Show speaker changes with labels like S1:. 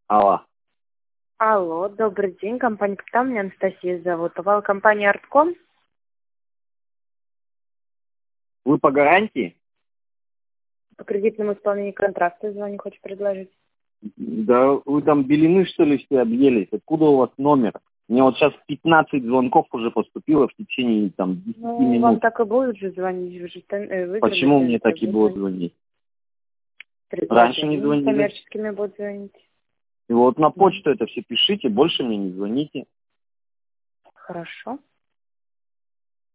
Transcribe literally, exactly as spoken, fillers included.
S1: Алло.
S2: Алло, добрый день, компания «Капитал», меня Анастасия зовут. Вы компания «Артком»?
S1: Вы по гарантии?
S2: По кредитному исполнению контракта звоню, хочу предложить.
S1: Да вы там белины, что ли, все объелись? Откуда у вас номер? Мне вот сейчас пятнадцать звонков уже поступило в течение там десяти
S2: Ну,
S1: минут.
S2: вам так и будут же звонить, вы же э, выиграли.
S1: Почему мне так и
S2: будут
S1: будут звонить?
S2: звонить.
S1: Раньше не звонили.
S2: Коммерческими будут звонить.
S1: И вот на почту это все пишите, больше мне не звоните.
S2: Хорошо.